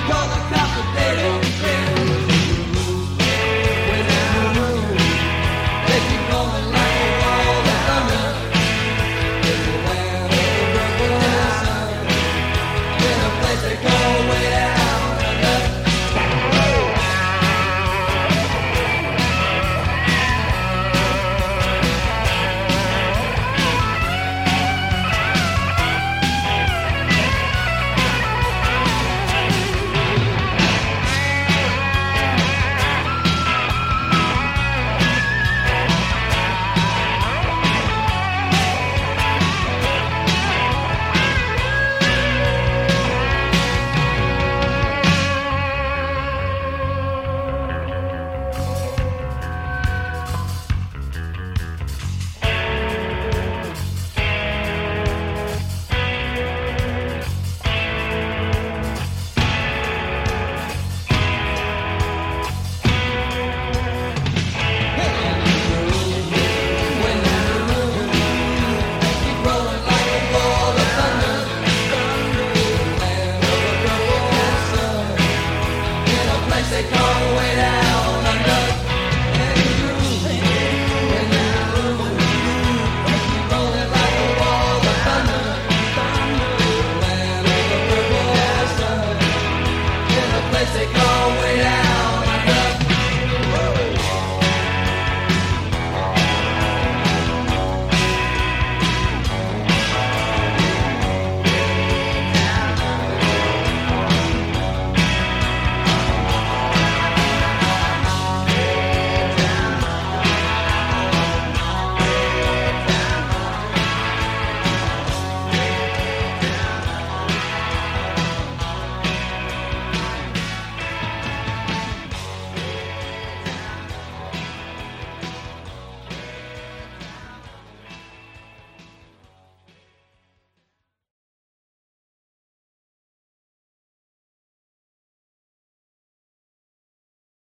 call the cops, but they don't care. When they're in the room, they keep going like a wall of thunder. It's the land of the purple sun, in a place they call way down under. They call way down under. When they're in the room, they keep rolling like a wall of thunder. Land of the purple sun, in a place they call way down.